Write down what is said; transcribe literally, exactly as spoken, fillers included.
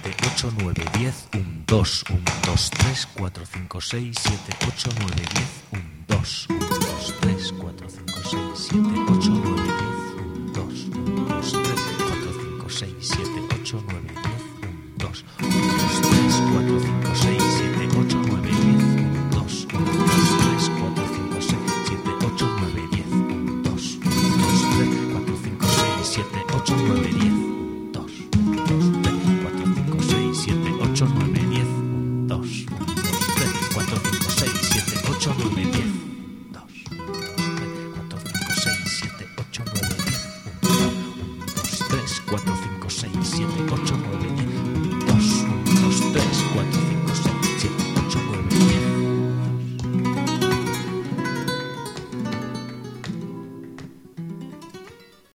siete, ocho, nueve, diez, un, dos, un, dos, tres, cuatro, cinco, seis, siete, ocho, nueve, diez, un, dos, un, dos, tres, cuatro, cinco, seis, siete, ocho, nueve, diez, un, dos, un, dos, tres, cuatro, cinco, seis, siete, ocho, nueve, diez, un, dos, un, dos, tres, cuatro, cinco, seis, siete, ocho, nueve, diez, un, dos, un, dos, tres, cuatro, cinco, seis, siete, ocho, nueve, diez, un, dos, un, dos, tres, cuatro, cinco, seis, siete, ocho, nueve, diez, un, dos, un, dos, tres, cuatro, cinco, seis, siete, ocho, nueve, diez, un, dos, un, dos, tres, cuatro, cinco, seis, siete, ocho, nueve, diez, un, dos, un, dos, tres, cuatro, cinco, seis, siete, ocho, nueve, diez, un, dos, tres, cuatro, cinco, seis, siete, ocho, nueve, diez, un, dos, un, dos, tres, cuatro,